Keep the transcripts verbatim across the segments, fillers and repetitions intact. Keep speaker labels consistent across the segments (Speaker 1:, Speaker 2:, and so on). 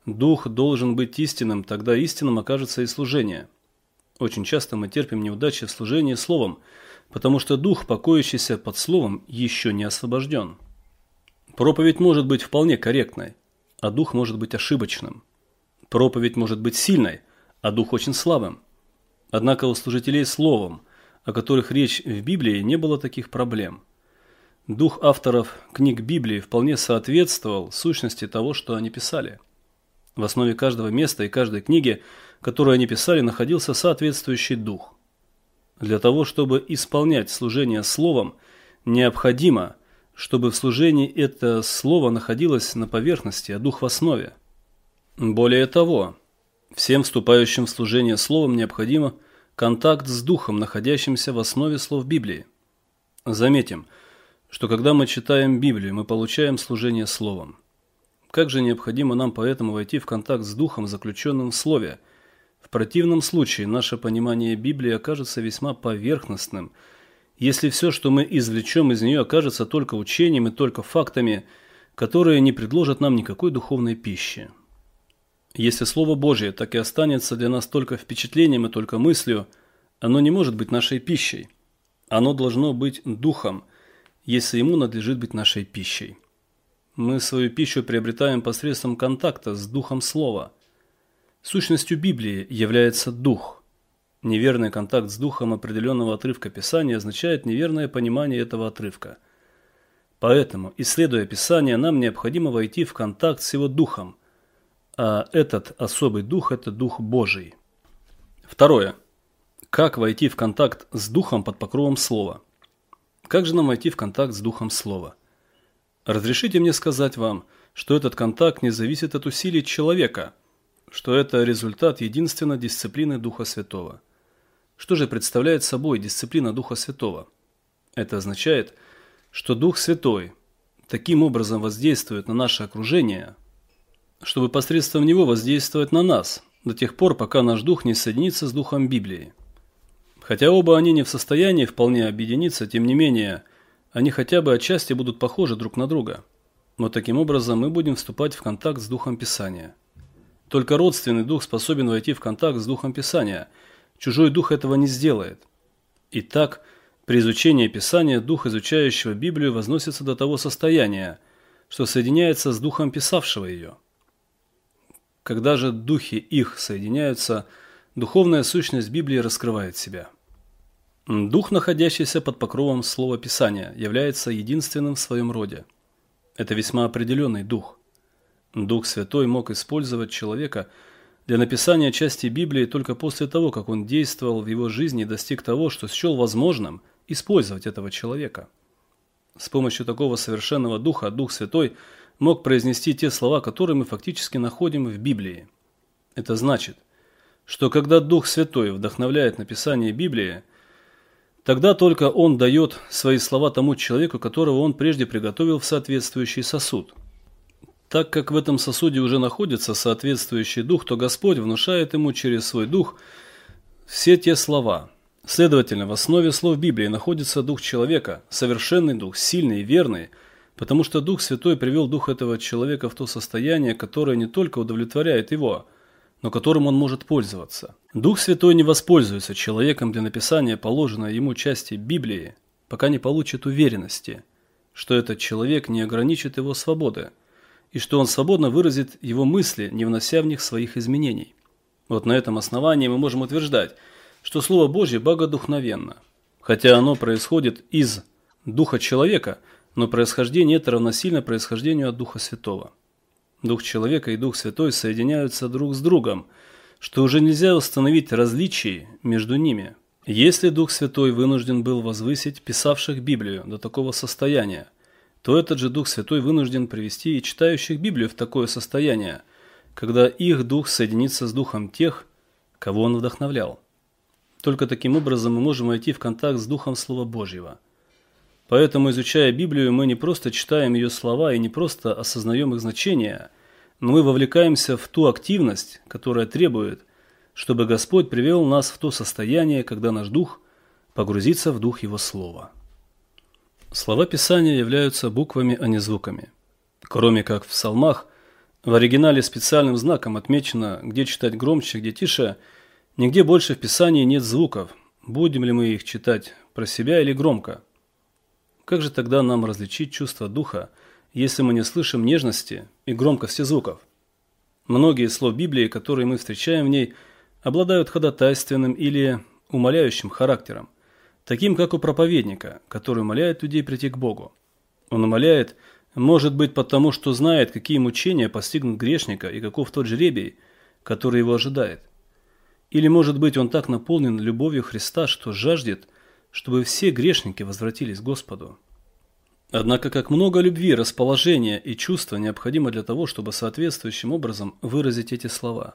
Speaker 1: Дух должен быть истинным, тогда истинным окажется и служение. Очень часто мы терпим неудачи в служении словом, потому что дух, покоящийся под словом, еще не освобожден. Проповедь может быть вполне корректной, а дух может быть ошибочным. Проповедь может быть сильной, а дух очень слабым. Однако у служителей словом, о которых речь в Библии, не было таких проблем. Дух авторов книг Библии вполне соответствовал сущности того, что они писали. В основе каждого места и каждой книги, которую они писали, находился соответствующий дух. Для того, чтобы исполнять служение словом, необходимо, чтобы в служении это слово находилось на поверхности, а дух в основе. Более того, всем вступающим в служение словом необходимо контакт с духом, находящимся в основе слов Библии. Заметим, что когда мы читаем Библию, мы получаем служение словом. Как же необходимо нам поэтому войти в контакт с духом, заключенным в слове? В противном случае наше понимание Библии окажется весьма поверхностным, если все, что мы извлечем из нее, окажется только учением и только фактами, которые не предложат нам никакой духовной пищи. Если Слово Божье так и останется для нас только впечатлением и только мыслью, оно не может быть нашей пищей. Оно должно быть духом, если ему надлежит быть нашей пищей. Мы свою пищу приобретаем посредством контакта с духом слова. Сущностью Библии является дух. Неверный контакт с духом определенного отрывка Писания означает неверное понимание этого отрывка. Поэтому, исследуя Писание, нам необходимо войти в контакт с его духом, а этот особый дух – это Дух Божий. Второе. Как войти в контакт с духом под покровом слова? Как же нам войти в контакт с духом слова? Разрешите мне сказать вам, что этот контакт не зависит от усилий человека, что это результат единственно дисциплины Духа Святого. Что же представляет собой дисциплина Духа Святого? Это означает, что Дух Святой таким образом воздействует на наше окружение, чтобы посредством него воздействовать на нас, до тех пор, пока наш дух не соединится с Духом Библии. Хотя оба они не в состоянии вполне объединиться, тем не менее, они хотя бы отчасти будут похожи друг на друга. Но таким образом мы будем вступать в контакт с Духом Писания. Только родственный дух способен войти в контакт с Духом Писания. Чужой дух этого не сделает. Итак, при изучении Писания дух изучающего Библию возносится до того состояния, что соединяется с духом писавшего ее. Когда же духи их соединяются, духовная сущность Библии раскрывает себя. Дух, находящийся под покровом слова Писания, является единственным в своем роде. Это весьма определенный дух. Дух Святой мог использовать человека для написания части Библии только после того, как он действовал в его жизни и достиг того, что счел возможным использовать этого человека. С помощью такого совершенного духа Дух Святой мог произнести те слова, которые мы фактически находим в Библии. Это значит, что когда Дух Святой вдохновляет написание Библии, тогда только Он дает свои слова тому человеку, которого Он прежде приготовил в соответствующий сосуд. Так как в этом сосуде уже находится соответствующий дух, то Господь внушает ему через свой дух все те слова. Следовательно, в основе слов Библии находится дух человека, совершенный дух, сильный и верный, потому что Дух Святой привел дух этого человека в то состояние, которое не только удовлетворяет его, но которым он может пользоваться. Дух Святой не воспользуется человеком для написания положенной ему части Библии, пока не получит уверенности, что этот человек не ограничит его свободы, и что он свободно выразит его мысли, не внося в них своих изменений. Вот на этом основании мы можем утверждать, что Слово Божье богодухновенно. Хотя оно происходит из Духа человека, но происхождение это равносильно происхождению от Духа Святого. Дух человека и Дух Святой соединяются друг с другом, что уже нельзя установить различий между ними. Если Дух Святой вынужден был возвысить писавших Библию до такого состояния, то этот же Дух Святой вынужден привести и читающих Библию в такое состояние, когда их дух соединится с духом тех, кого он вдохновлял. Только таким образом мы можем войти в контакт с Духом Слова Божьего. Поэтому, изучая Библию, мы не просто читаем ее слова и не просто осознаем их значение, но мы вовлекаемся в ту активность, которая требует, чтобы Господь привел нас в то состояние, когда наш дух погрузится в дух Его Слова. Слова Писания являются буквами, а не звуками. Кроме как в псалмах, В оригинале специальным знаком отмечено, где читать громче, где тише. Нигде больше в Писании нет звуков. Будем ли мы их читать про себя или громко? Как же тогда нам различить чувство духа, если мы не слышим нежности и громкости звуков? Многие из слов Библии, которые мы встречаем в ней, обладают ходатайственным или умоляющим характером, таким как у проповедника, который умоляет людей прийти к Богу. Он умоляет, может быть, потому что знает, какие мучения постигнут грешника и каков тот жребий, который его ожидает. Или, может быть, он так наполнен любовью Христа, что жаждет, чтобы все грешники возвратились к Господу. Однако, как много любви, расположения и чувства необходимо для того, чтобы соответствующим образом выразить эти слова.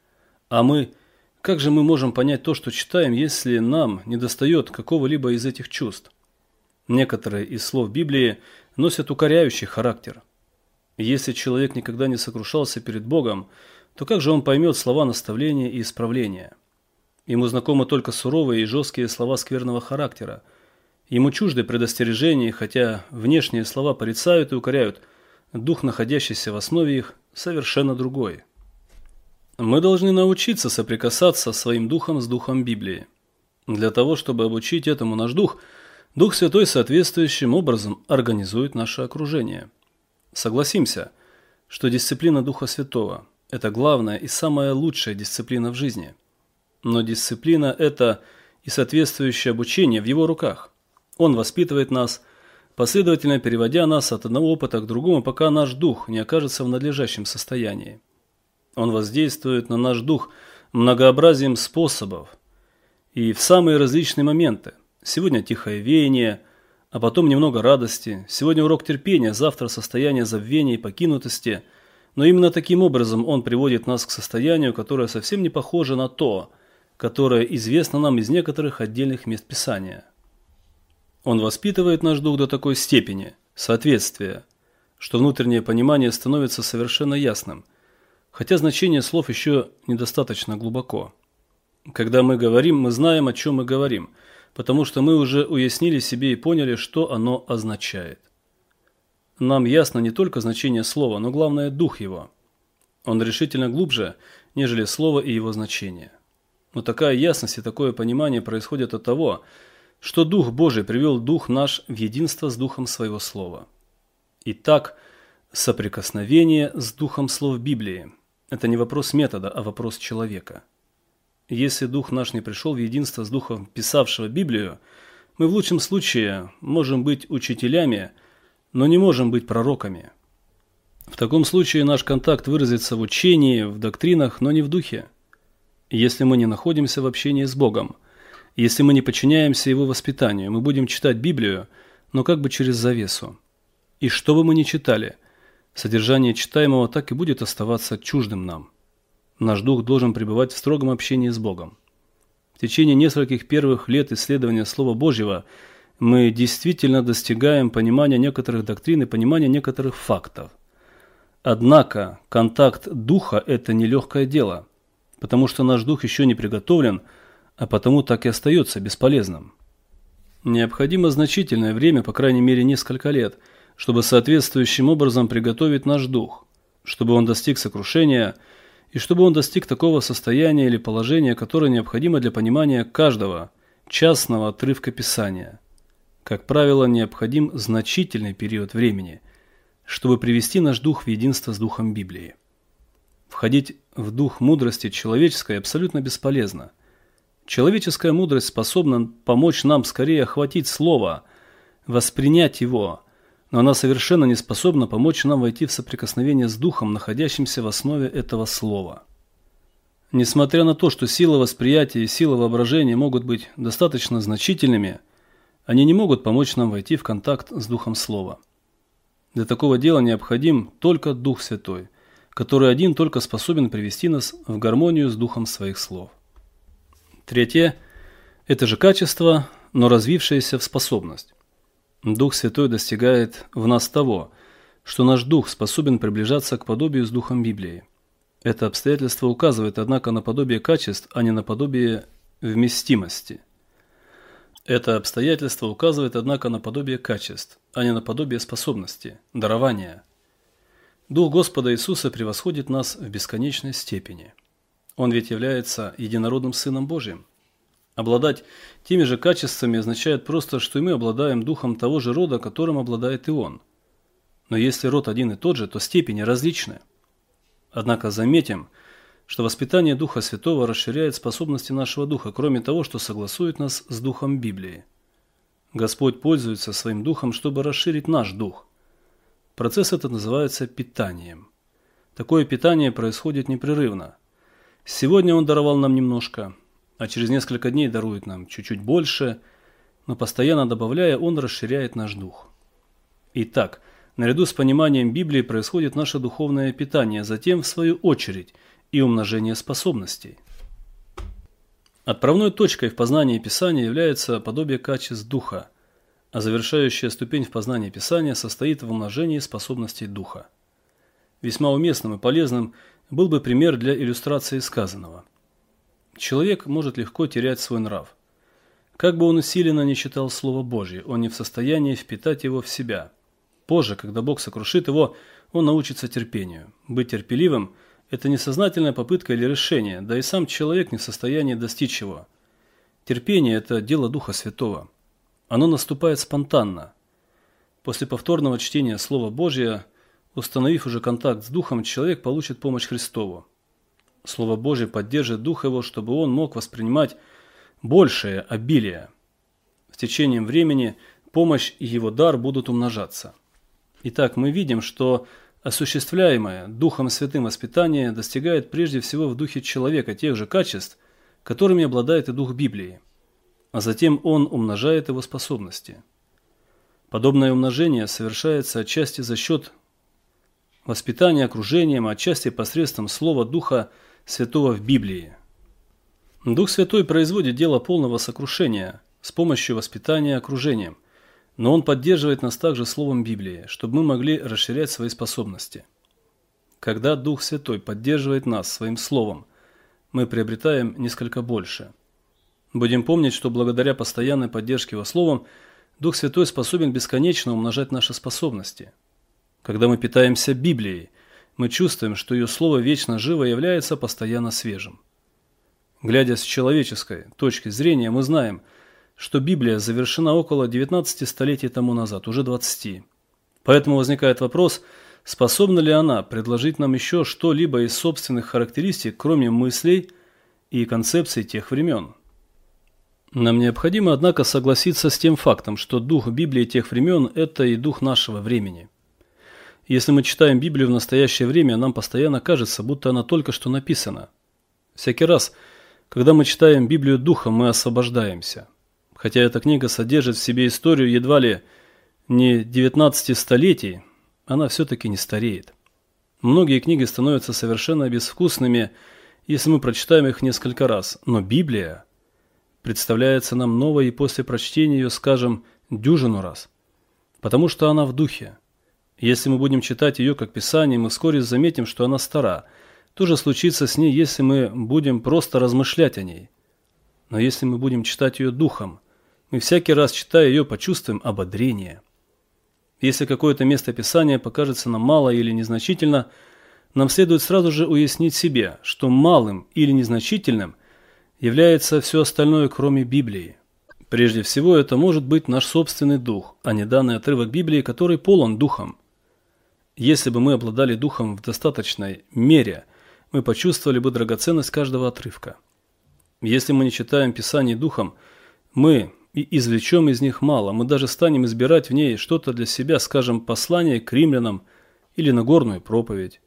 Speaker 1: А мы, как же мы можем понять то, что читаем, если нам недостает какого-либо из этих чувств? Некоторые из слов Библии носят укоряющий характер. Если человек никогда не сокрушался перед Богом, то как же он поймет слова наставления и исправления? Ему знакомы только суровые и жесткие слова скверного характера. Ему чужды предостережения, хотя внешние слова порицают и укоряют, дух, находящийся в основе их, совершенно другой. Мы должны научиться соприкасаться своим духом с духом Библии. Для того, чтобы обучить этому наш дух, Дух Святой соответствующим образом организует наше окружение. Согласимся, что дисциплина Духа Святого – это главная и самая лучшая дисциплина в жизни. Но дисциплина – это и соответствующее обучение в Его руках. Он воспитывает нас, последовательно переводя нас от одного опыта к другому, пока наш дух не окажется в надлежащем состоянии. Он воздействует на наш дух многообразием способов и в самые различные моменты. Сегодня тихое веяние, а потом немного радости. Сегодня урок терпения, завтра состояние забвения и покинутости. Но именно таким образом он приводит нас к состоянию, которое совсем не похоже на то, которое известно нам из некоторых отдельных мест Писания. Он воспитывает наш дух до такой степени соответствия, что внутреннее понимание становится совершенно ясным, хотя значение слов еще недостаточно глубоко. Когда мы говорим, мы знаем, о чем мы говорим, потому что мы уже уяснили себе и поняли, что оно означает. Нам ясно не только значение слова, но главное дух его. Он решительно глубже, нежели слово и его значение. Но такая ясность и такое понимание происходят от того, что Дух Божий привел Дух наш в единство с Духом Своего Слова. Итак, соприкосновение с Духом слов Библии – это не вопрос метода, а вопрос человека. Если Дух наш не пришел в единство с Духом, писавшего Библию, мы в лучшем случае можем быть учителями, но не можем быть пророками. В таком случае наш контакт выразится в учении, в доктринах, но не в духе. Если мы не находимся в общении с Богом, если мы не подчиняемся Его воспитанию, мы будем читать Библию, но как бы через завесу. И что бы мы ни читали, содержание читаемого так и будет оставаться чуждым нам. Наш дух должен пребывать в строгом общении с Богом. В течение нескольких первых лет исследования Слова Божьего мы действительно достигаем понимания некоторых доктрин и понимания некоторых фактов. Однако контакт духа – это нелегкое дело, потому что наш дух еще не приготовлен, а потому так и остается бесполезным. Необходимо значительное время, по крайней мере несколько лет, чтобы соответствующим образом приготовить наш дух, чтобы он достиг сокрушения и чтобы он достиг такого состояния или положения, которое необходимо для понимания каждого частного отрывка Писания. Как правило, необходим значительный период времени, чтобы привести наш дух в единство с Духом Библии. Входить в дух мудрости человеческой абсолютно бесполезно. Человеческая мудрость способна помочь нам скорее охватить Слово, воспринять его, но она совершенно не способна помочь нам войти в соприкосновение с Духом, находящимся в основе этого Слова. Несмотря на то, что сила восприятия и сила воображения могут быть достаточно значительными, они не могут помочь нам войти в контакт с Духом Слова. Для такого дела необходим только Дух Святой, который один только способен привести нас в гармонию с Духом своих слов. Третье – это же качество, но развившееся в способность. Дух Святой достигает в нас того, что наш дух способен приближаться к подобию с Духом Библии. Это обстоятельство указывает, однако, на подобие качеств, а не на подобие вместимости. Это обстоятельство указывает, однако, на подобие качеств, а не на подобие способности, дарования. Дух Господа Иисуса превосходит нас в бесконечной степени. Он ведь является единородным Сыном Божьим. Обладать теми же качествами означает просто, что и мы обладаем духом того же рода, которым обладает и Он. Но если род один и тот же, то степени различны. Однако заметим, что воспитание Духа Святого расширяет способности нашего Духа, кроме того, что согласует нас с Духом Библии. Господь пользуется своим Духом, чтобы расширить наш Дух. Процесс этот называется питанием. Такое питание происходит непрерывно. Сегодня Он даровал нам немножко, а через несколько дней дарует нам чуть-чуть больше, но постоянно добавляя, Он расширяет наш Дух. Итак, наряду с пониманием Библии происходит наше духовное питание, затем, в свою очередь, и умножение способностей. Отправной точкой в познании Писания является подобие качеств Духа, а завершающая ступень в познании Писания состоит в умножении способностей Духа. Весьма уместным и полезным был бы пример для иллюстрации сказанного. Человек может легко терять свой нрав. Как бы он усиленно не читал Слово Божье, он не в состоянии впитать его в себя. Позже, когда Бог сокрушит его, он научится терпению. Быть терпеливым – это не сознательная попытка или решение, да и сам человек не в состоянии достичь его. Терпение – это дело Духа Святого. Оно наступает спонтанно. После повторного чтения Слова Божьего, установив уже контакт с Духом, человек получит помощь Христову. Слово Божье поддержит Дух его, чтобы он мог воспринимать большее обилие. В течение времени помощь и его дар будут умножаться. Итак, мы видим, что осуществляемое Духом Святым воспитание достигает прежде всего в духе человека тех же качеств, которыми обладает и Дух Библии, а затем он умножает его способности. Подобное умножение совершается отчасти за счет воспитания окружением, а отчасти посредством Слова Духа Святого в Библии. Дух Святой производит дело полного сокрушения с помощью воспитания окружением, но Он поддерживает нас также Словом Библии, чтобы мы могли расширять свои способности. Когда Дух Святой поддерживает нас Своим Словом, мы приобретаем несколько больше. Будем помнить, что благодаря постоянной поддержке Его Словом, Дух Святой способен бесконечно умножать наши способности. Когда мы питаемся Библией, мы чувствуем, что ее Слово вечно живо является постоянно свежим. Глядя с человеческой точки зрения, мы знаем, что Библия завершена около девятнадцати столетий тому назад, уже двадцати. Поэтому возникает вопрос, способна ли она предложить нам еще что-либо из собственных характеристик, кроме мыслей и концепций тех времен. Нам необходимо, однако, согласиться с тем фактом, что дух Библии тех времен – это и дух нашего времени. Если мы читаем Библию в настоящее время, нам постоянно кажется, будто она только что написана. Всякий раз, когда мы читаем Библию духом, мы освобождаемся. Хотя эта книга содержит в себе историю едва ли не девятнадцати столетий, она все-таки не стареет. Многие книги становятся совершенно безвкусными, если мы прочитаем их несколько раз, но Библия представляется нам новой и после прочтения ее, скажем, дюжину раз, потому что она в духе. Если мы будем читать ее как Писание, мы вскоре заметим, что она стара. То же случится с ней, если мы будем просто размышлять о ней. Но если мы будем читать ее духом, мы всякий раз, читая ее, почувствуем ободрение. Если какое-то место Писания покажется нам мало или незначительно, нам следует сразу же уяснить себе, что малым или незначительным является все остальное, кроме Библии. Прежде всего, это может быть наш собственный дух, а не данный отрывок Библии, который полон духом. Если бы мы обладали духом в достаточной мере, мы почувствовали бы драгоценность каждого отрывка. Если мы не читаем Писание духом, мы и извлечем из них мало, мы даже станем избирать в ней что-то для себя, скажем, послание к римлянам или Нагорную проповедь.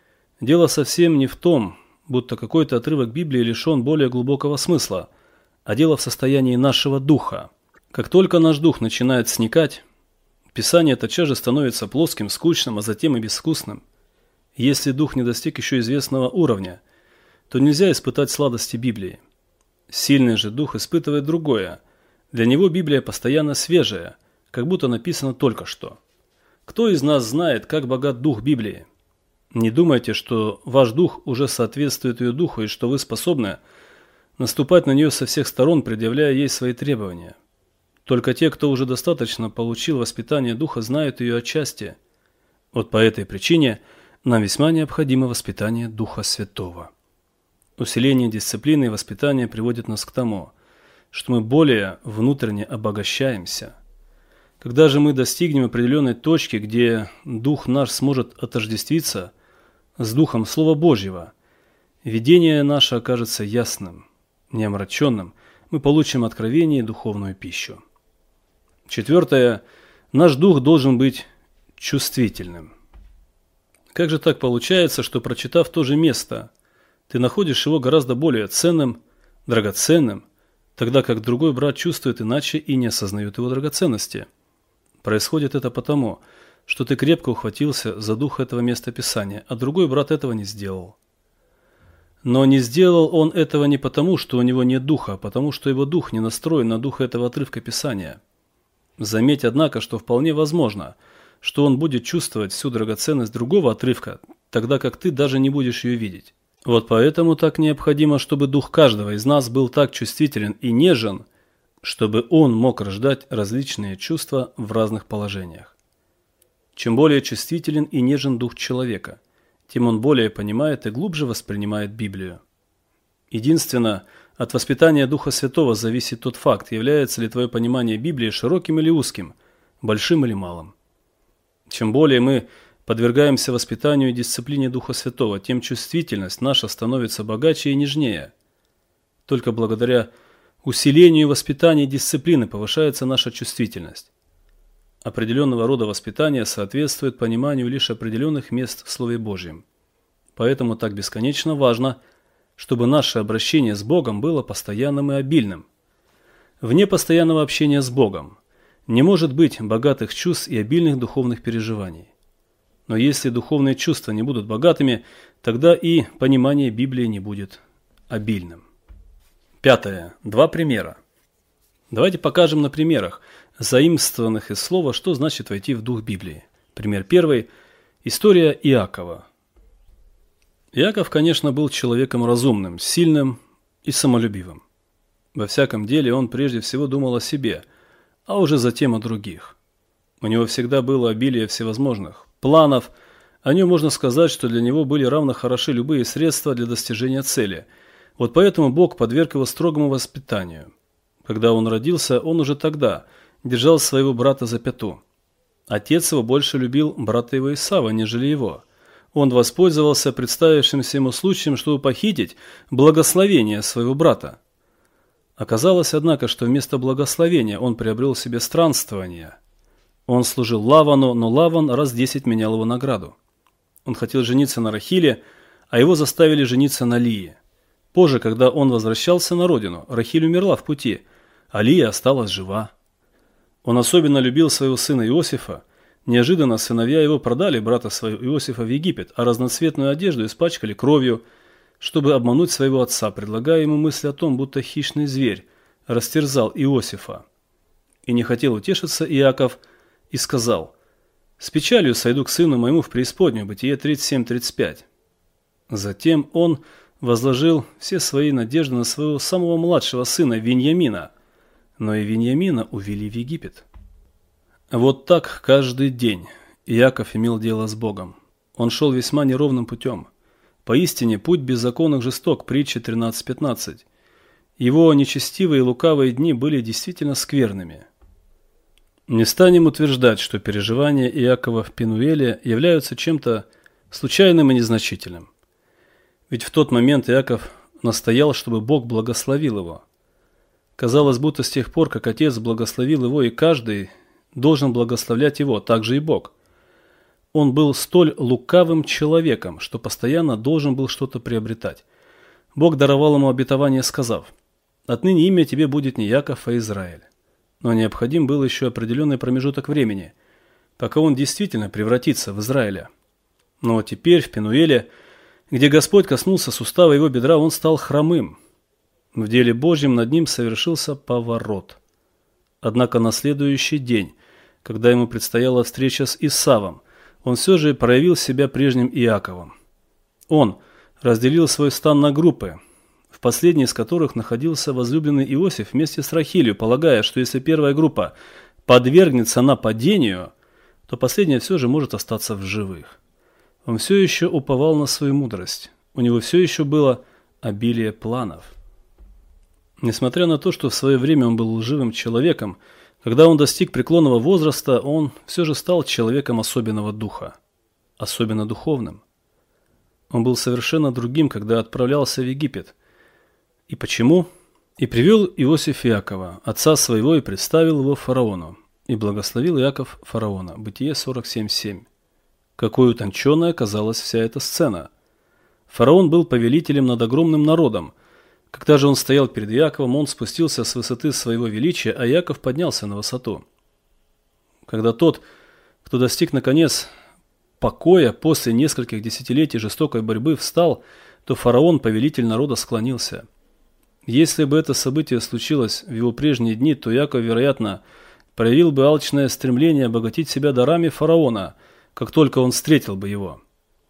Speaker 1: Дело совсем не в том, будто какой-то отрывок Библии лишен более глубокого смысла, а дело в состоянии нашего духа. Как только наш дух начинает сникать, Писание тотчас же становится плоским, скучным, а затем и безвкусным. Если дух не достиг еще известного уровня, то нельзя испытать сладости Библии. Сильный же дух испытывает другое. Для него Библия постоянно свежая, как будто написано только что. Кто из нас знает, как богат дух Библии? Не думайте, что ваш дух уже соответствует ее духу и что вы способны наступать на нее со всех сторон, предъявляя ей свои требования. Только те, кто уже достаточно получил воспитание духа, знают ее отчасти. Вот по этой причине Нам весьма необходимо воспитание Духа Святого. Усиление дисциплины и воспитания приводит нас к тому, что мы более внутренне обогащаемся. Когда же мы достигнем определенной точки, где Дух наш сможет отождествиться с Духом Слова Божьего, видение наше окажется ясным, неомраченным, мы получим откровение и духовную пищу. Четвертое. Наш дух должен быть чувствительным. Как же так получается, что, прочитав то же место, ты находишь его гораздо более ценным, драгоценным, тогда как другой брат чувствует иначе и не осознает его драгоценности? Происходит это потому, что ты крепко ухватился за дух этого места Писания, а другой брат этого не сделал. Но не сделал он этого не потому, что у него нет духа, а потому, что его дух не настроен на дух этого отрывка Писания. Заметь, однако, что вполне возможно, что он будет чувствовать всю драгоценность другого отрывка, тогда как ты даже не будешь ее видеть. Вот поэтому так необходимо, чтобы дух каждого из нас был так чувствителен и нежен, чтобы он мог рождать различные чувства в разных положениях. Чем более чувствителен и нежен дух человека, тем он более понимает и глубже воспринимает Библию. Единственно, от воспитания Духа Святого зависит тот факт, является ли твое понимание Библии широким или узким, большим или малым. Чем более мы подвергаемся воспитанию и дисциплине Духа Святого, тем чувствительность наша становится богаче и нежнее. Только благодаря усилению воспитания и дисциплины повышается наша чувствительность. Определенного рода воспитание соответствует пониманию лишь определенных мест в Слове Божьем. Поэтому так бесконечно важно, чтобы наше обращение с Богом было постоянным и обильным. Вне постоянного общения с Богом не может быть богатых чувств и обильных духовных переживаний. Но если духовные чувства не будут богатыми, тогда и понимание Библии не будет обильным. Пятое. Два примера. Давайте покажем на примерах, заимствованных из слова, что значит войти в дух Библии. Пример первый. История Иакова. Иаков, конечно, был человеком разумным, сильным и самолюбивым. Во всяком деле он прежде всего думал о себе, а уже затем о других. У него всегда было обилие всевозможных планов. О нем можно сказать, что для него были равно хороши любые средства для достижения цели. Вот поэтому Бог подверг его строгому воспитанию. Когда он родился, он уже тогда держал своего брата за пяту. Отец его больше любил брата его Исава, нежели его. Он воспользовался представившимся ему случаем, чтобы похитить благословение своего брата. Оказалось, однако, что вместо благословения он приобрел себе странствование. Он служил Лавану, но Лаван раз десять менял его награду. Он хотел жениться на Рахиле, а его заставили жениться на Лие. Позже, когда он возвращался на родину, Рахиль умерла в пути, а Лия осталась жива. Он особенно любил своего сына Иосифа. Неожиданно сыновья его продали брата своего Иосифа в Египет, а разноцветную одежду испачкали кровью, чтобы обмануть своего отца, предлагая ему мысль о том, будто хищный зверь растерзал Иосифа. И не хотел утешиться Иаков и сказал: «С печалью сойду к сыну моему в преисподнюю». Бытие тридцать семь тридцать пять. Затем он возложил все свои надежды на своего самого младшего сына Виньямина, но и Виньямина увели в Египет. Вот так каждый день Иаков имел дело с Богом. Он шел весьма неровным путем. Поистине, путь беззаконных жесток, притча тринадцать пятнадцать. Его нечестивые и лукавые дни были действительно скверными. Не станем утверждать, что переживания Иакова в Пенуэле являются чем-то случайным и незначительным. Ведь в тот момент Иаков настоял, чтобы Бог благословил его. Казалось, будто с тех пор, как Отец благословил его, и каждый должен благословлять его, так же и Бог. Он был столь лукавым человеком, что постоянно должен был что-то приобретать. Бог даровал ему обетование, сказав: «Отныне имя тебе будет не Яков, а Израиль». Но необходим был еще определенный промежуток времени, пока он действительно превратится в Израиля. Но теперь в Пенуэле, где Господь коснулся сустава его бедра, он стал хромым. В деле Божьем над ним совершился поворот. Однако на следующий день, когда ему предстояла встреча с Исавом, он все же проявил себя прежним Иаковом. Он разделил свой стан на группы, в последней из которых находился возлюбленный Иосиф вместе с Рахилью, полагая, что если первая группа подвергнется нападению, то последняя все же может остаться в живых. Он все еще уповал на свою мудрость. У него все еще было обилие планов. Несмотря на то, что в свое время он был лживым человеком, когда он достиг преклонного возраста, он все же стал человеком особенного духа, особенно духовным. Он был совершенно другим, когда отправлялся в Египет. И почему? И привел Иосиф Иакова, отца своего, и представил его фараону. И благословил Иаков фараона. Бытие сорок семь семь. Какой утонченной оказалась вся эта сцена. Фараон был повелителем над огромным народом. Когда же он стоял перед Иаковом, он спустился с высоты своего величия, а Иаков поднялся на высоту. Когда тот, кто достиг наконец покоя после нескольких десятилетий жестокой борьбы, встал, то фараон, повелитель народа, склонился. Если бы это событие случилось в его прежние дни, то Иаков, вероятно, проявил бы алчное стремление обогатить себя дарами фараона, как только он встретил бы его.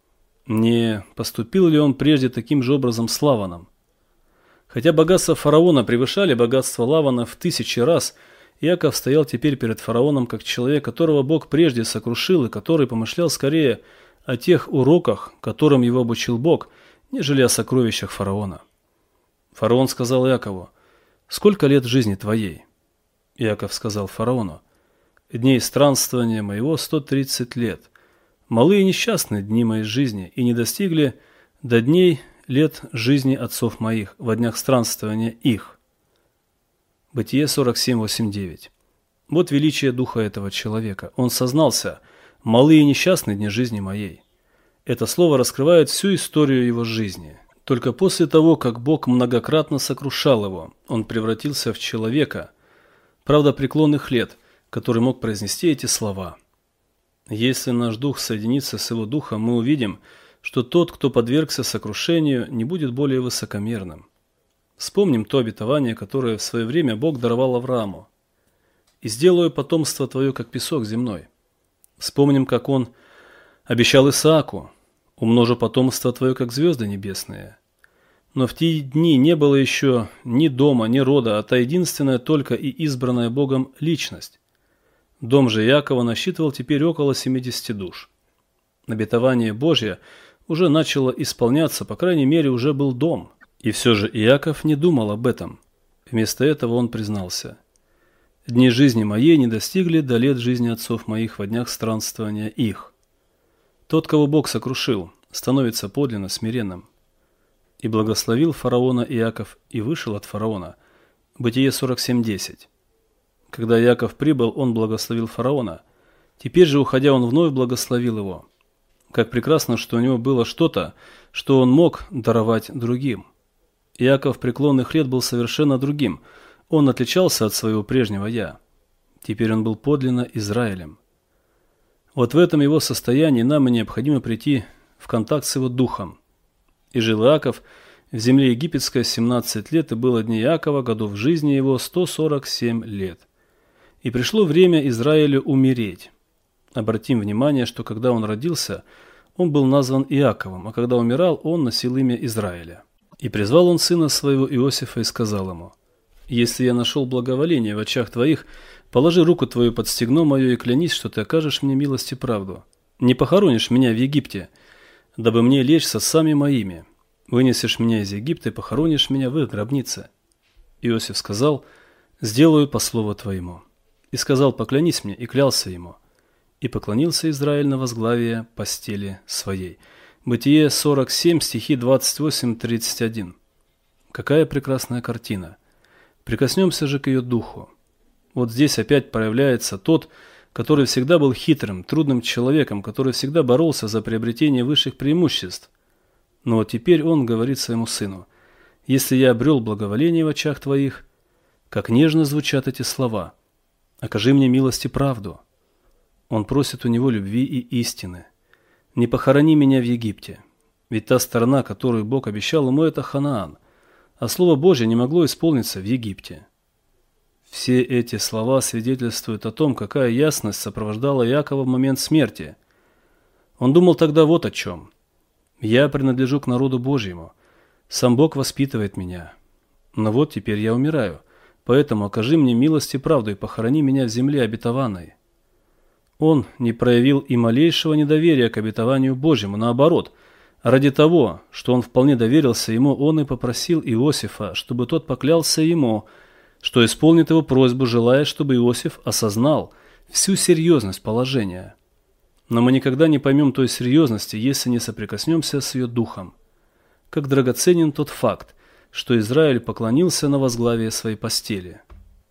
Speaker 1: Не поступил ли он прежде таким же образом с Лаваном? Хотя богатства фараона превышали богатство Лавана в тысячи раз, Иаков стоял теперь перед фараоном как человек, которого Бог прежде сокрушил и который помышлял скорее о тех уроках, которым его обучил Бог, нежели о сокровищах фараона. Фараон сказал Иакову: «Сколько лет жизни твоей?» Иаков сказал фараону: «Дней странствования моего сто тридцать лет. Малые и несчастные дни моей жизни, и не достигли до дней лет жизни отцов моих, во днях странствования их». Бытие сорок семь восемь девять. Вот величие духа этого человека. Он сознался: «Малые и несчастные дни жизни моей». Это слово раскрывает всю историю его жизни. Только после того, как Бог многократно сокрушал его, он превратился в человека, правда преклонных лет, который мог произнести эти слова. Если наш дух соединится с его духом, мы увидим, что тот, кто подвергся сокрушению, не будет более высокомерным. Вспомним то обетование, которое в свое время Бог даровал Аврааму. «И сделаю потомство твое, как песок земной». Вспомним, как он обещал Исааку: «Умножу потомство твое, как звезды небесные». Но в те дни не было еще ни дома, ни рода, а та единственная только и избранная Богом личность. Дом же Иакова насчитывал теперь около семидесяти душ. Обетование Божье уже начало исполняться, по крайней мере, уже был дом. И все же Иаков не думал об этом. Вместо этого он признался: «Дни жизни моей не достигли до лет жизни отцов моих во днях странствования их». Тот, кого Бог сокрушил, становится подлинно смиренным. «И благословил фараона Иаков, и вышел от фараона». Бытие сорок семь десять. Когда Иаков прибыл, он благословил фараона. Теперь же, уходя, он вновь благословил его. Как прекрасно, что у него было что-то, что он мог даровать другим. Иаков преклонных лет был совершенно другим. Он отличался от своего прежнего «я». Теперь он был подлинно Израилем. Вот в этом его состоянии нам и необходимо прийти в контакт с его духом. «И жил Иаков в земле египетской семнадцать лет, и было дней Иакова, годов жизни его сто сорок семь лет. И пришло время Израилю умереть». Обратим внимание, что когда он родился, он был назван Иаковом, а когда умирал, он носил имя Израиля. «И призвал он сына своего Иосифа и сказал ему: если я нашел благоволение в очах твоих, положи руку твою под стегно мое и клянись, что ты окажешь мне милость и правду. Не похоронишь меня в Египте, дабы мне лечь с отцами моими. Вынесешь меня из Египта и похоронишь меня в их гробнице». Иосиф сказал: «Сделаю по слову твоему». И сказал: «Поклянись мне», и клялся ему. И поклонился Израиль на возглавие постели своей. Бытие сорок семь, стихи двадцать восемь тридцать один. Какая прекрасная картина! Прикоснемся же к ее духу. Вот здесь опять проявляется тот, который всегда был хитрым, трудным человеком, который всегда боролся за приобретение высших преимуществ. Но вот теперь он говорит своему сыну: «Если я обрел благоволение в очах твоих», как нежно звучат эти слова, «окажи мне милость и правду». Он просит у него любви и истины. «Не похорони меня в Египте». Ведь та сторона, которую Бог обещал ему, это Ханаан, а Слово Божье не могло исполниться в Египте. Все эти слова свидетельствуют о том, какая ясность сопровождала Иакова в момент смерти. Он думал тогда вот о чем: «Я принадлежу к народу Божьему, сам Бог воспитывает меня. Но вот теперь я умираю, поэтому окажи мне милость и правду и похорони меня в земле обетованной». Он не проявил и малейшего недоверия к обетованию Божьему, наоборот, ради того, что он вполне доверился ему, он и попросил Иосифа, чтобы тот поклялся ему, что исполнит его просьбу, желая, чтобы Иосиф осознал всю серьезность положения. Но мы никогда не поймем той серьезности, если не соприкоснемся с ее духом. Как драгоценен тот факт, что Израиль поклонился на возглавие своей постели.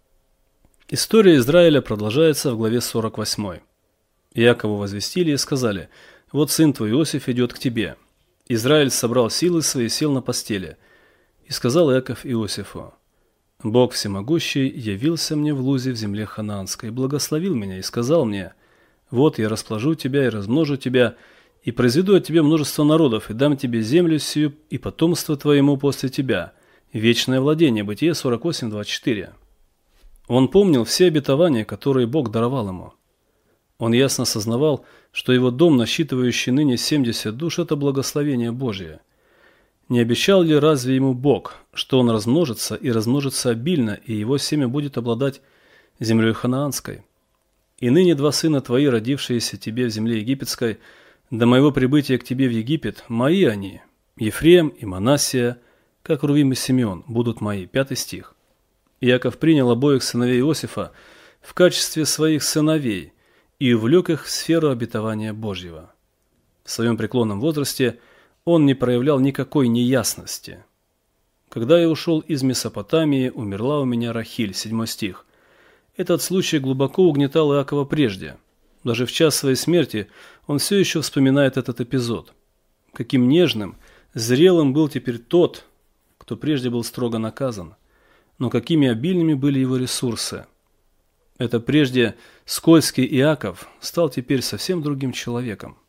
Speaker 1: История Израиля продолжается в главе сорок восьмой. Иакову возвестили и сказали: «Вот сын твой Иосиф идет к тебе». Израиль собрал силы свои и сел на постели. И сказал Иаков Иосифу: «Бог всемогущий явился мне в Лузе в земле ханаанской, благословил меня и сказал мне: вот я расположу тебя и размножу тебя, и произведу от тебя множество народов, и дам тебе землю сию и потомство твоему после тебя, вечное владение». Бытие сорок восемь, двадцать четыре. Он помнил все обетования, которые Бог даровал ему. Он ясно сознавал, что его дом, насчитывающий ныне семьдесят душ, это благословение Божие. Не обещал ли разве ему Бог, что он размножится и размножится обильно, и его семя будет обладать землей ханаанской? И ныне два сына твои, родившиеся тебе в земле египетской, до моего прибытия к тебе в Египет, мои они, Ефрем и Манассия, как Рувим и Симеон, будут мои. Пятый стих. Иаков принял обоих сыновей Иосифа в качестве своих сыновей и увлек их в сферу обетования Божьего. В своем преклонном возрасте он не проявлял никакой неясности. «Когда я ушел из Месопотамии, умерла у меня Рахиль». Седьмой стих. Этот случай глубоко угнетал Иакова прежде. Даже в час своей смерти он все еще вспоминает этот эпизод. Каким нежным, зрелым был теперь тот, кто прежде был строго наказан, но какими обильными были его ресурсы. Это прежде скользкий Иаков стал теперь совсем другим человеком.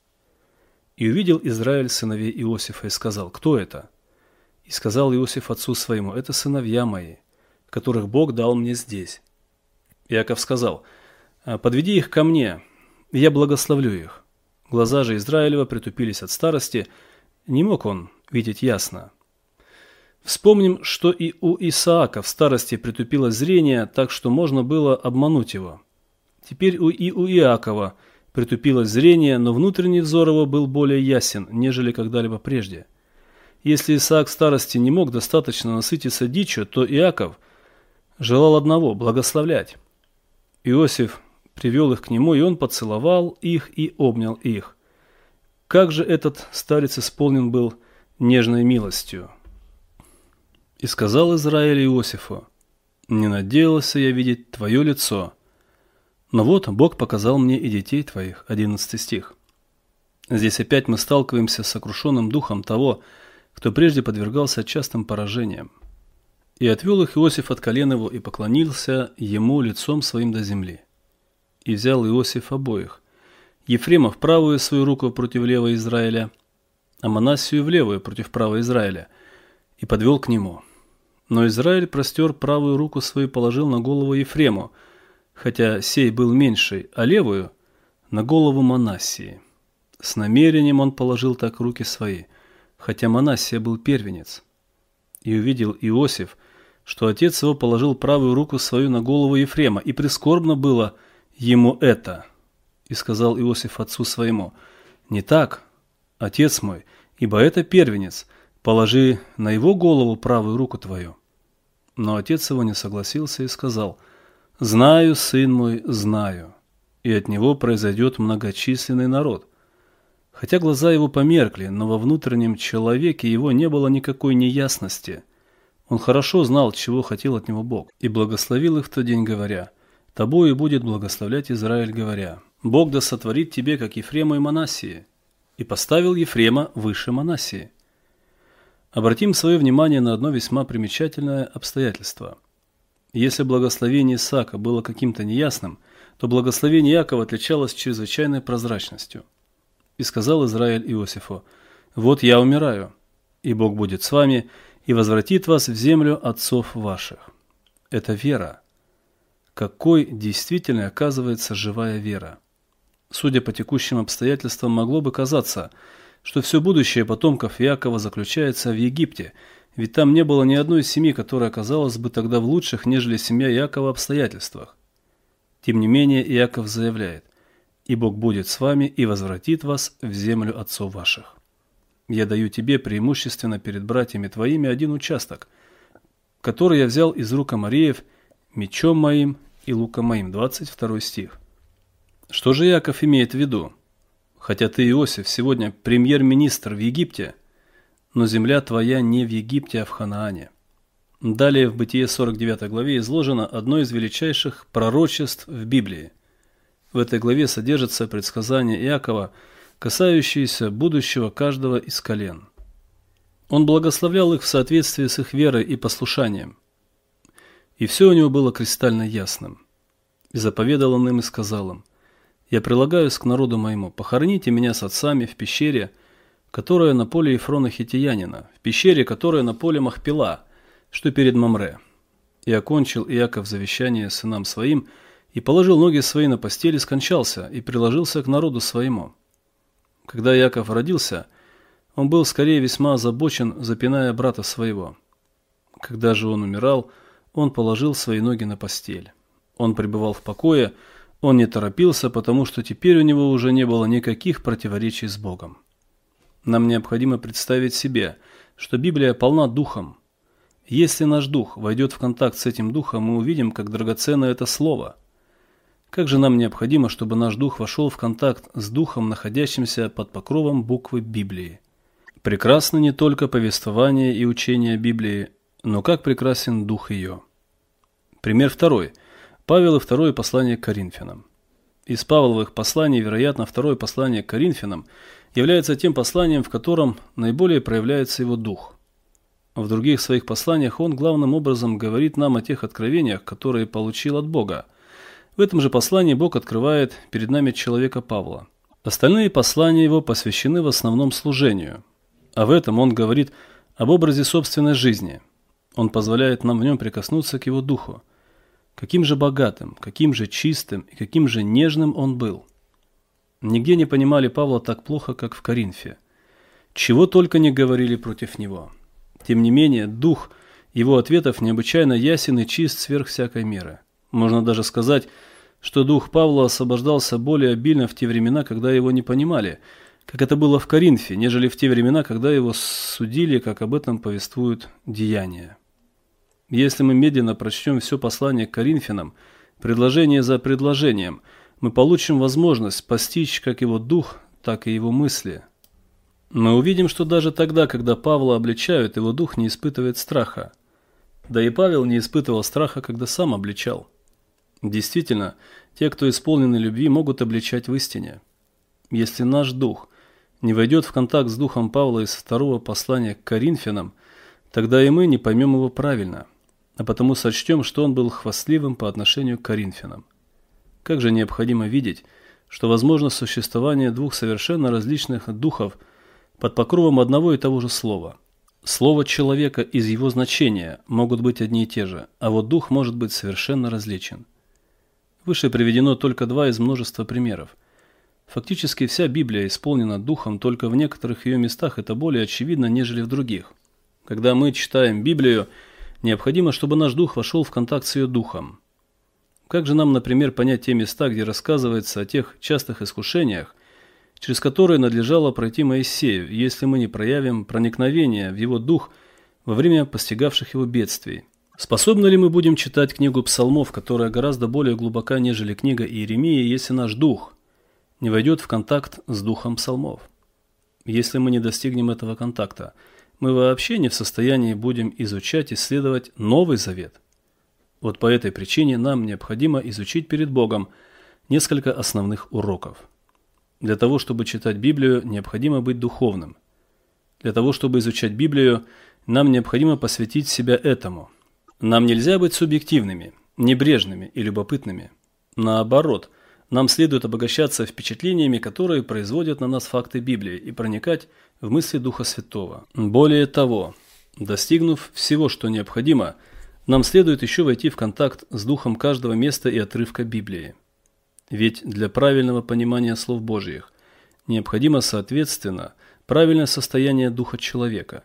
Speaker 1: «И увидел Израиль сыновей Иосифа и сказал: кто это? И сказал Иосиф отцу своему: это сыновья мои, которых Бог дал мне здесь. Иаков сказал: подведи их ко мне, и я благословлю их. Глаза же Израилева притупились от старости, не мог он видеть ясно. Вспомним, что и у Исаака в старости притупило зрение, так что можно было обмануть его. Теперь и у Иакова притупилось зрение, но внутренний взор его был более ясен, нежели когда-либо прежде. Если Исаак в старости не мог достаточно насытиться дичью, то Иаков желал одного – благословлять. Иосиф привел их к нему, и он поцеловал их и обнял их. Как же этот старец исполнен был нежной милостью! И сказал Израиль Иосифу: не надеялся я видеть твое лицо, но вот Бог показал мне и детей твоих. Одиннадцатый стих. Здесь опять мы сталкиваемся с сокрушенным духом того, кто прежде подвергался частым поражениям. И отвел их Иосиф от колен его и поклонился ему лицом своим до земли. И взял Иосиф обоих, Ефрема в правую свою руку против левой Израиля, а Манассию в левую против правой Израиля, и подвел к нему. Но Израиль простер правую руку свою, положил на голову Ефрему, хотя сей был меньший, а левую – на голову Манассии. С намерением он положил так руки свои, хотя Манассия был первенец. И увидел Иосиф, что отец его положил правую руку свою на голову Ефрема, и прискорбно было ему это. И сказал Иосиф отцу своему: не так, отец мой, ибо это первенец, положи на его голову правую руку твою. Но отец его не согласился и сказал: знаю, сын мой, знаю, и от него произойдет многочисленный народ. Хотя глаза его померкли, но во внутреннем человеке его не было никакой неясности. Он хорошо знал, чего хотел от него Бог, и благословил их в тот день, говоря: тобою будет благословлять Израиль, говоря: Бог да сотворит тебе, как Ефрема и Манассии, и поставил Ефрема выше Манассии. Обратим свое внимание на одно весьма примечательное обстоятельство. Если благословение Исаака было каким-то неясным, то благословение Иакова отличалось чрезвычайной прозрачностью. И сказал Израиль Иосифу: вот я умираю, и Бог будет с вами, и возвратит вас в землю отцов ваших. Это вера. Какой действительно оказывается живая вера. Судя по текущим обстоятельствам, могло бы казаться, что все будущее потомков Иакова заключается в Египте, ведь там не было ни одной семьи, которая оказалась бы тогда в лучших, нежели семья Иакова, обстоятельствах. Тем не менее, Иаков заявляет: и Бог будет с вами и возвратит вас в землю отцов ваших. Я даю тебе преимущественно перед братьями твоими один участок, который я взял из рук Амореев мечом моим и луком моим». двадцать второй стих. Что же Иаков имеет в виду? Хотя ты, Иосиф, сегодня премьер-министр в Египте, но земля твоя не в Египте, а в Ханаане. Далее в Бытие сорок девятой главе изложено одно из величайших пророчеств в Библии. В этой главе содержится предсказание Иакова, касающееся будущего каждого из колен. Он благословлял их в соответствии с их верой и послушанием. И все у него было кристально ясным. И заповедал он им и сказал им: «Я прилагаюсь к народу моему, похороните меня с отцами в пещере, которая на поле Ефрона Хитиянина, в пещере, которая на поле Махпела, что перед Мамре». И окончил Иаков завещание сынам своим, и положил ноги свои на постель и скончался, и приложился к народу своему. Когда Иаков родился, он был скорее весьма озабочен, запиная брата своего. Когда же он умирал, он положил свои ноги на постель. Он пребывал в покое, он не торопился, потому что теперь у него уже не было никаких противоречий с Богом. Нам необходимо представить себе, что Библия полна духом. Если наш дух войдет в контакт с этим духом, мы увидим, как драгоценно это слово. Как же нам необходимо, чтобы наш дух вошел в контакт с духом, находящимся под покровом буквы Библии. Прекрасно не только повествование и учение Библии, но как прекрасен дух ее. Пример второй. Павел и второе послание к Коринфянам. Из Павловых посланий, вероятно, второе послание к Коринфянам является тем посланием, в котором наиболее проявляется его дух. В других своих посланиях он главным образом говорит нам о тех откровениях, которые получил от Бога. В этом же послании Бог открывает перед нами человека Павла. Остальные послания его посвящены в основном служению, а в этом он говорит об образе собственной жизни. Он позволяет нам в нем прикоснуться к его духу. Каким же богатым, каким же чистым и каким же нежным он был. Нигде не понимали Павла так плохо, как в Коринфе. Чего только не говорили против него. Тем не менее, дух его ответов необычайно ясен и чист сверх всякой меры. Можно даже сказать, что дух Павла освобождался более обильно в те времена, когда его не понимали, как это было в Коринфе, нежели в те времена, когда его судили, как об этом повествуют деяния. Если мы медленно прочтем все послание к Коринфянам, предложение за предложением, мы получим возможность постичь как его дух, так и его мысли. Мы увидим, что даже тогда, когда Павла обличают, его дух не испытывает страха. Да и Павел не испытывал страха, когда сам обличал. Действительно, те, кто исполнены любви, могут обличать в истине. Если наш дух не войдет в контакт с духом Павла из второго послания к Коринфянам, тогда и мы не поймем его правильно, а потому сочтем, что он был хвастливым по отношению к Коринфянам. Как же необходимо видеть, что возможно существование двух совершенно различных духов под покровом одного и того же слова. Слово человека из его значения могут быть одни и те же, а вот дух может быть совершенно различен. Выше приведено только два из множества примеров. Фактически вся Библия исполнена духом, только в некоторых ее местах это более очевидно, нежели в других. Когда мы читаем Библию, необходимо, чтобы наш дух вошел в контакт с ее духом. Как же нам, например, понять те места, где рассказывается о тех частых искушениях, через которые надлежало пройти Моисею, если мы не проявим проникновение в его дух во время постигавших его бедствий? Способны ли мы будем читать книгу Псалмов, которая гораздо более глубока, нежели книга Иеремии, если наш дух не войдет в контакт с духом Псалмов? Если мы не достигнем этого контакта, мы вообще не в состоянии будем изучать, исследовать Новый Завет. Вот по этой причине нам необходимо изучить перед Богом несколько основных уроков. Для того, чтобы читать Библию, необходимо быть духовным. Для того, чтобы изучать Библию, нам необходимо посвятить себя этому. Нам нельзя быть субъективными, небрежными и любопытными. Наоборот, нам следует обогащаться впечатлениями, которые производят на нас факты Библии, и проникать в мысли Духа Святого. Более того, достигнув всего, что необходимо, нам следует еще войти в контакт с духом каждого места и отрывка Библии. Ведь для правильного понимания слов Божьих необходимо, соответственно, правильное состояние духа человека.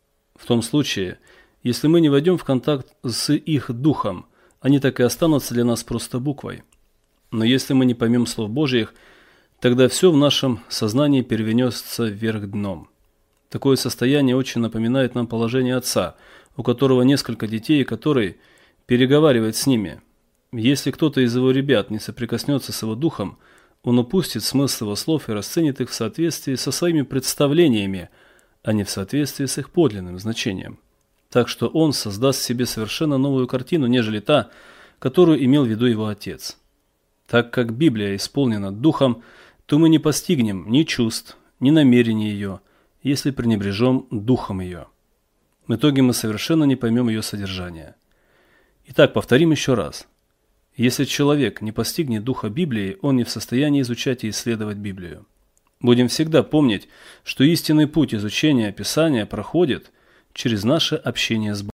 Speaker 1: В том случае, если мы не войдем в контакт с их духом, они так и останутся для нас просто буквой. Но если мы не поймем слов Божьих, тогда все в нашем сознании перевернется вверх дном. Такое состояние очень напоминает нам положение отца, у которого несколько детей, и который переговаривает с ними. Если кто-то из его ребят не соприкоснется с его духом, он упустит смысл его слов и расценит их в соответствии со своими представлениями, а не в соответствии с их подлинным значением. Так что он создаст себе совершенно новую картину, нежели та, которую имел в виду его отец. Так как Библия исполнена духом, то мы не постигнем ни чувств, ни намерений ее, если пренебрежем духом ее. В итоге мы совершенно не поймем ее содержание. Итак, повторим еще раз. Если человек не постигнет духа Библии, он не в состоянии изучать и исследовать Библию. Будем всегда помнить, что истинный путь изучения Писания проходит через наше общение с Богом.